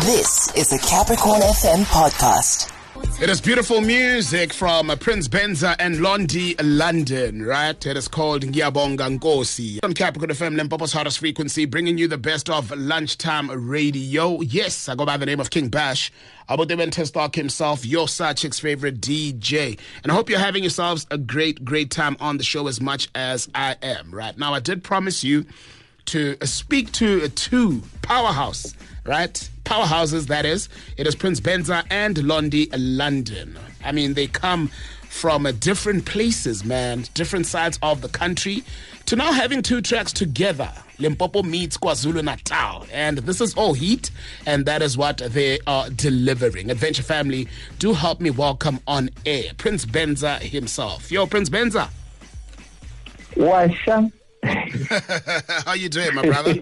This is the Capricorn FM podcast. It is beautiful music from Prince Benza and Londi London, right? It is called Ngiyabonga Nkosi. On Capricorn FM, Limpopo's hottest frequency, bringing you the best of lunchtime radio. Yes, I go by the name of King Bash. About the Stock himself, your side chick's favorite DJ. And I hope you're having yourselves a great time on the show as much as I am, right? Now, I did promise you to speak to two powerhouses, that is. It is Prince Benza and Londi London. I mean, they come from different places, man, different sides of the country, to now having two tracks together. Limpopo meets KwaZulu-Natal. And this is all heat, and that is what they are delivering. Adventure family, do help me welcome on air Prince Benza himself. Yo, Prince Benza. Washa. How you doing, my brother?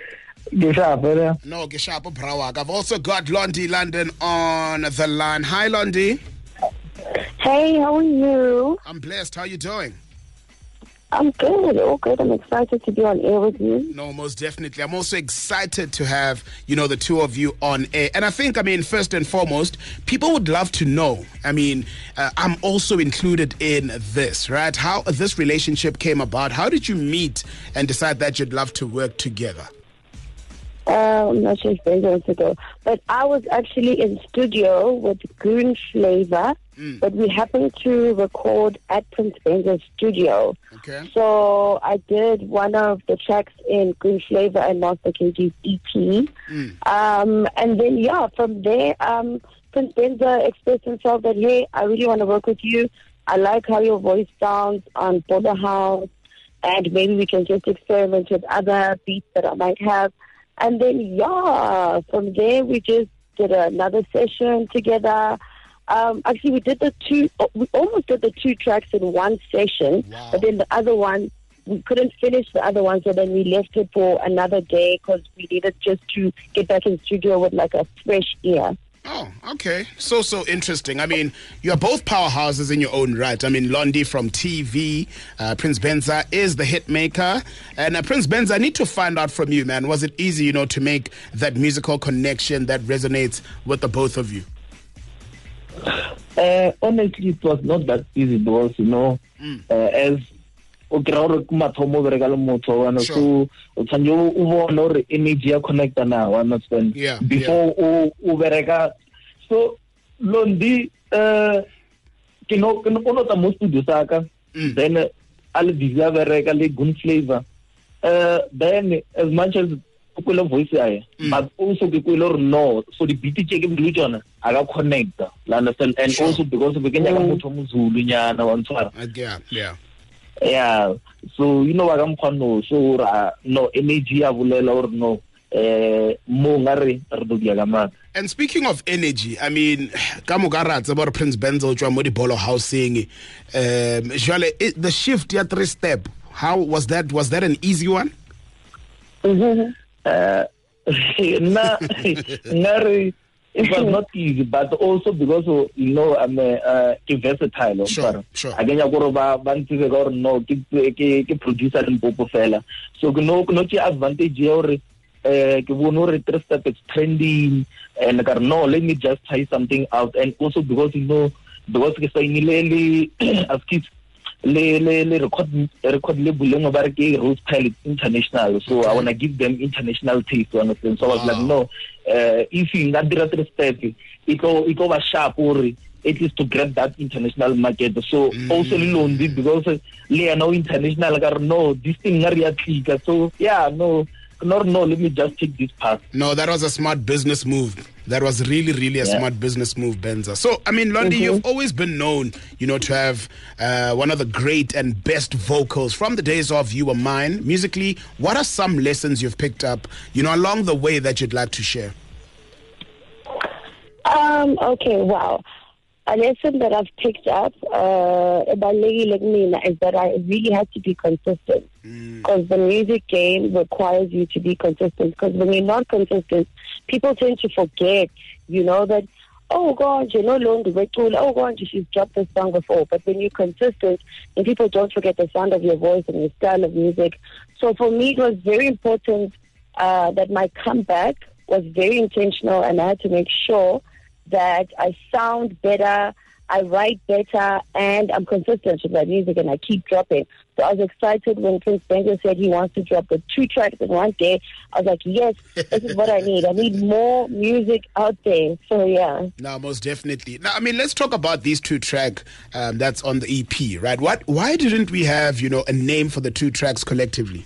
No, Geshapo Brawak. I've also got Londi London on the line. Hi, Londi. Hey, how are you? I'm blessed. How you doing? I'm good. All good. I'm excited to be on air with you. No, most definitely. I'm also excited to have, the two of you on air. And I think, first and foremost, people would love to know. I'm also included in this, right? How this relationship came about. How did you meet and decide that you'd love to work together? I'm not sure if Ben wants to go. But I was actually in studio with Goon Flavor. But we happened to record at Prince Benza's studio. Okay. So I did one of the tracks in Goon Flavor and Master KG's EP. And then, from there, Prince Benza expressed himself that, hey, I really want to work with you. I like how your voice sounds on Border House. And maybe we can just experiment with other beats that I might have. And then, from there, we just did another session together. Actually, we almost did the two tracks in one session. Wow. But then the other one, we couldn't finish the other one, so then we left it for another day because we needed just to get back in the studio with like a fresh ear. Oh, okay. So interesting. You're both powerhouses in your own right. Londi from TV, Prince Benza is the hit maker. And Prince Benza, I need to find out from you, man. Was it easy, to make that musical connection that resonates with the both of you? Honestly, it was not that easy because, as so energy connect now, understand? Yeah. Before so Londi, most studio saka, then I'll deserve Goon Flavor. Then as much as popular voice but also people or no, so the BT check religion I got connect, understand? And Sure. also because we can yeah, so what I'm going so no energy or no And speaking of energy, Kamugarat's about Prince Benza Modi Bolo housing. The shift at 3-step, how was that? Was that an easy one? It was not easy, but also because I'm a versatile. Sure. Again, I go over no producer in Popo fella. So no advantage here. It's trending, and no, let me just try something out. And also because because as kids. Record label Rose Pilot International, so I want to give them international taste to understand. So I was like, no, if you not the step, it was sharp or at least to grab that international market. So also lonely because they are no international. No, this thing are so let me just take this path. No, that was a smart business move. That was really a smart business move, Benza. So, Londi, you've always been known, to have one of the great and best vocals from the days of You Were Mine. Musically, what are some lessons you've picked up, along the way that you'd like to share? Okay, wow. A lesson that I've picked up about Lady Like Me is that I really have to be consistent. Because the music game requires you to be consistent. Because when you're not consistent, people tend to forget, that, oh God, oh God, she's dropped this song before. But when you're consistent, and people don't forget the sound of your voice and your style of music. So for me, it was very important that my comeback was very intentional, and I had to make sure that I sound better, I write better, and I'm consistent with my music, and I keep dropping. So I was excited when Prince Benga said he wants to drop the 2 tracks in one day. I was like, yes, this is what I need. I need more music out there. So, yeah. No, most definitely. Now, I mean, let's talk about these 2 tracks that's on the EP, right? Why didn't we have, a name for the 2 tracks collectively?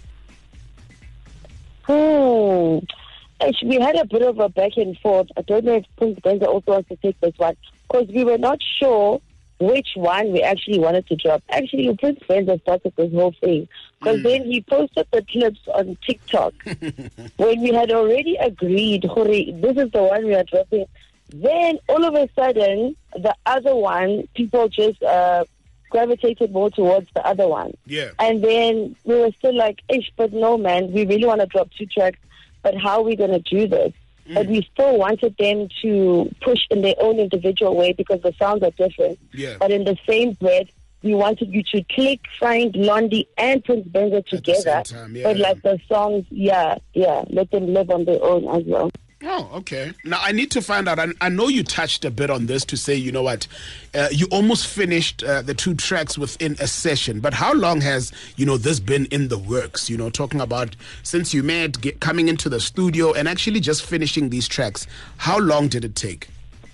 Actually, we had a bit of a back and forth. I don't know if Prince Benga also wants to take this one, because we were not sure which one we actually wanted to drop. Actually, Prince Benga started this whole thing, because then he posted the clips on TikTok when we had already agreed, this is the one we are dropping. Then all of a sudden, the other one, people just gravitated more towards the other one. Yeah. And then we were still like, but no, man, we really want to drop 2 tracks, but how are we going to do this? But we still wanted them to push in their own individual way because the sounds are different. Yeah. But in the same breath, we wanted you to find Londi and Prince Benga together. At the same time, yeah. But like the songs, let them live on their own as well. Oh, okay. Now, I need to find out. I know you touched a bit on this to say, you know what, you almost finished the 2 tracks within a session. But how long has, this been in the works? Talking about since you met, coming into the studio and actually just finishing these tracks. How long did it take?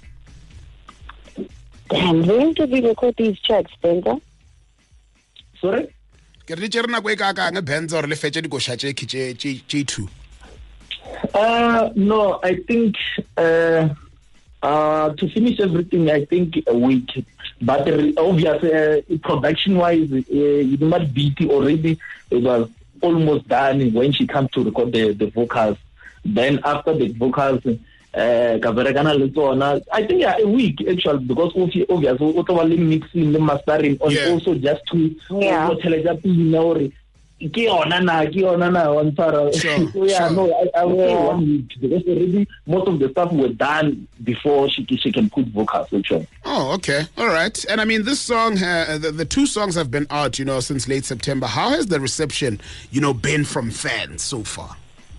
Damn, when did we record these tracks, Benga? Sorry? No, I think to finish everything, I think a week. But obviously, production-wise, it might be already. It was almost done when she came to record the vocals. Then after the vocals, I think a week actually, because obviously mixing the mastering and also just to Sure. I would say 1 week because already most of the stuff were done before she can put vocals. Actually. Oh, okay, all right. And I mean, this song, the 2 songs have been out, since late September. How has the reception, been from fans so far?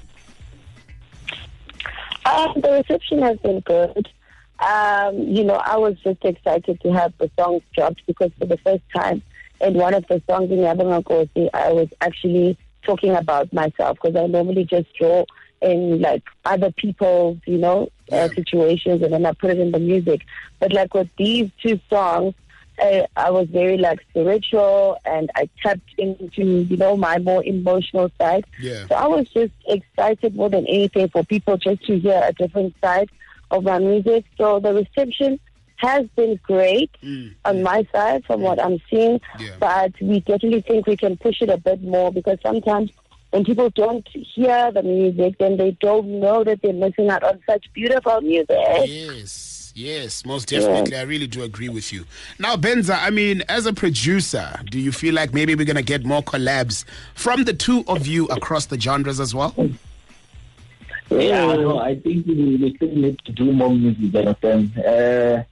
The reception has been good. I was just excited to have the songs dropped because for the first time in one of the songs in Ngiyabonga Nkosi, I was actually talking about myself, because I normally just draw in like other people's, situations, and then I put it in the music. But like with these 2 songs, I was very like spiritual, and I tapped into, my more emotional side. Yeah. So I was just excited more than anything for people just to hear a different side of my music. So the reception has been great on my side from what I'm seeing, but we definitely think we can push it a bit more, because sometimes when people don't hear the music, then they don't know that they're missing out on such beautiful music. Yes, most definitely. Yeah. I really do agree with you. Now, Benza, I mean, as a producer, do you feel like maybe we're going to get more collabs from the 2 of you across the genres as well? Yeah, no, I think we still need to do more music, understand?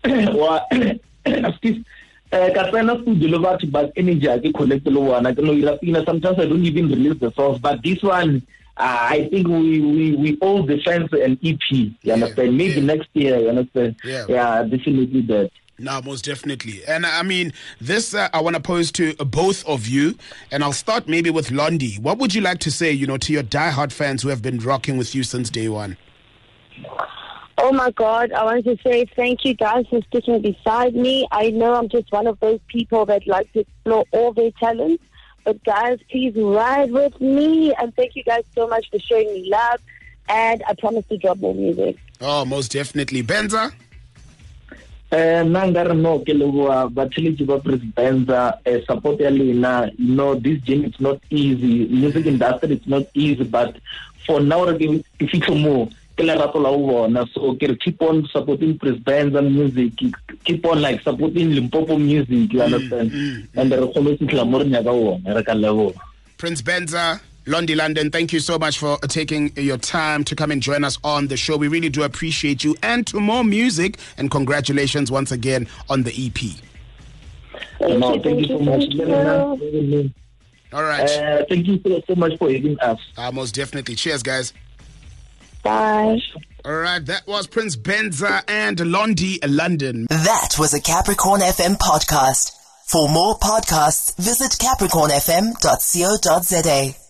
To deliver to back energy, I collect one. I don't know, sometimes I don't even release the songs, but this one, I think we owe the fans an EP, you understand? Maybe next year, you understand? Yeah, definitely that. No, most definitely. And I mean, this I want to pose to both of you, and I'll start maybe with Londi. What would you like to say, to your diehard fans who have been rocking with you since day one? Oh my God, I want to say thank you guys for sticking beside me. I know I'm just one of those people that like to explore all their talents, but guys, please ride with me, and thank you guys so much for showing me love, and I promise to drop more music. Oh, most definitely. Benza? Support Elena. This journey is not easy. Music industry is not easy, but for now, if it's more. So keep on supporting Prince Benga music, keep on like supporting Limpopo music, you understand? And Prince Benga, Londi London, thank you so much for taking your time to come and join us on the show. We really do appreciate you, and to more music, and congratulations once again on the EP. Thank you so much. All right. Thank you so much for having us. Most definitely. Cheers, guys. Bye. All right, that was Prince Benza and Londi London. That was a Capricorn FM podcast. For more podcasts, visit capricornfm.co.za.